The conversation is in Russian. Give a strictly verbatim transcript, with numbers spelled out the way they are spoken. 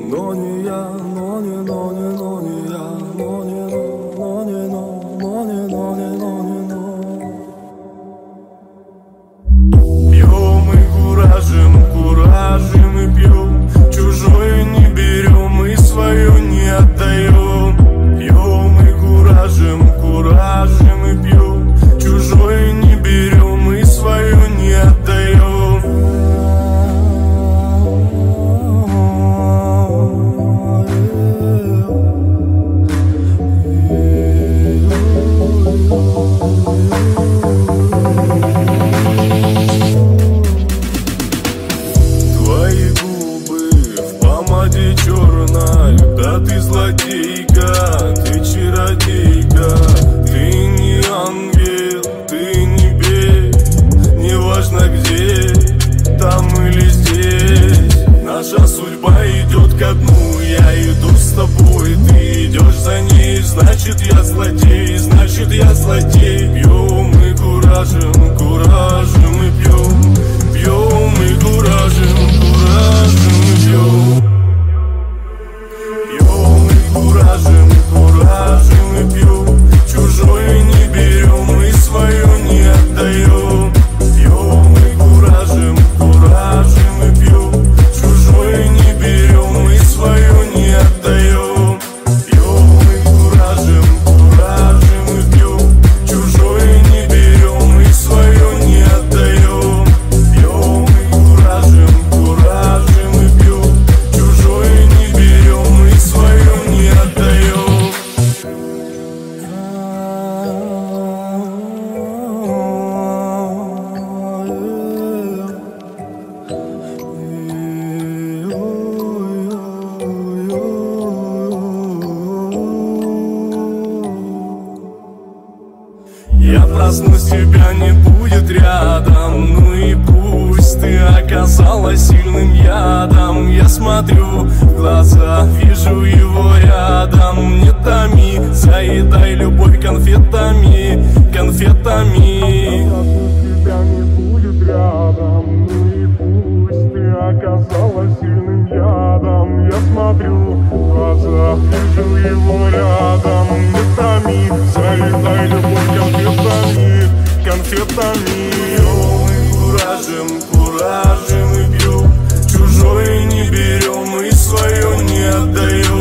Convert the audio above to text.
но не я, но не, но не, но не я, но не, но, но не, но, но не, но не, но не, но. Пьем и куражим, куражим и пьем, чужое не берем и свое не отдаем. Пьем и куражим, куражим и пьем, чужое не берем и свое не отдаем. Твои губы в помаде черной, да ты злодейка, ты чародейка, ты не ангел, ты не бей, неважно где, там или здесь. Наша судьба идет ко дну, я иду с тобой, ты идешь за ней, значит я злодей, значит я злодей. Пьем и куражим, куражим и пьем, пьем и куражим, куражим и пьем. Пьем и куражим, куражим и пьем, чужое не берем и свое не отдаем. Пьем и куражим, куражим и пьем, чужое не берем и свое не отдаем. Пьем и куражим, куражим и пьем, чужое не берем и свое не отдаем. Пьем и куражим, куражим и пьем, чужое не берем и свое не отдаем. Я проснусь, тебя не будет рядом, ну и пусть ты оказалась сильным ядом. Я смотрю в глаза, вижу его рядом. Не томи, заедай любовь конфетами, конфетами. Тебя не будет рядом, ну и пусть ты оказалась сильным ядом. Я смотрю в глаза, вижу его рядом. Не томи, заедай любовь конфетами, конфетами. Пьем и куражим, куражим и пьем, чужое не берем и свое не отдаем.